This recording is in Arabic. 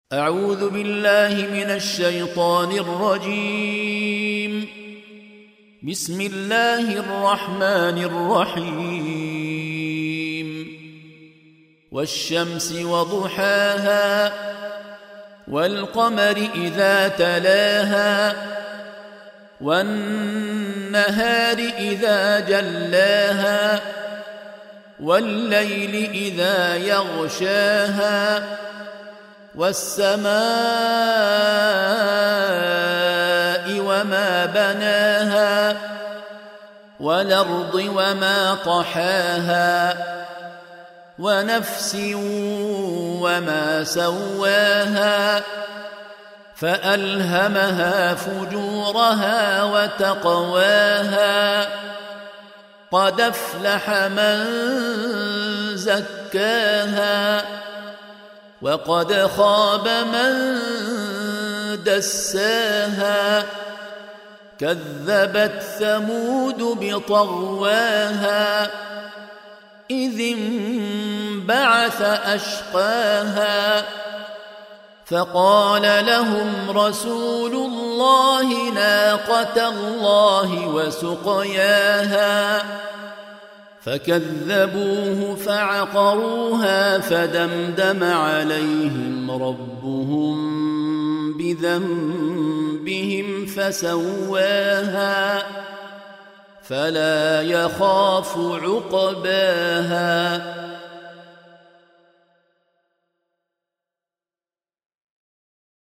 أعوذ بالله من الشيطان الرجيم. بسم الله الرحمن الرحيم. والشمس وضحاها والقمر إذا تلاها والنهار إذا جلاها والليل إذا يغشاها والسماء وما بناها والأرض وما طحاها ونفس وما سواها فألهمها فجورها وتقواها قد أفلح من زكاها وقد خاب من دساها كذبت ثمود بطغواها إذ انبعث أشقاها فقال لهم رسول الله ناقة الله وسقياها فكذبوه فعقروها فدمدم عليهم ربهم بذنبهم فسواها فلا يخاف عقباها.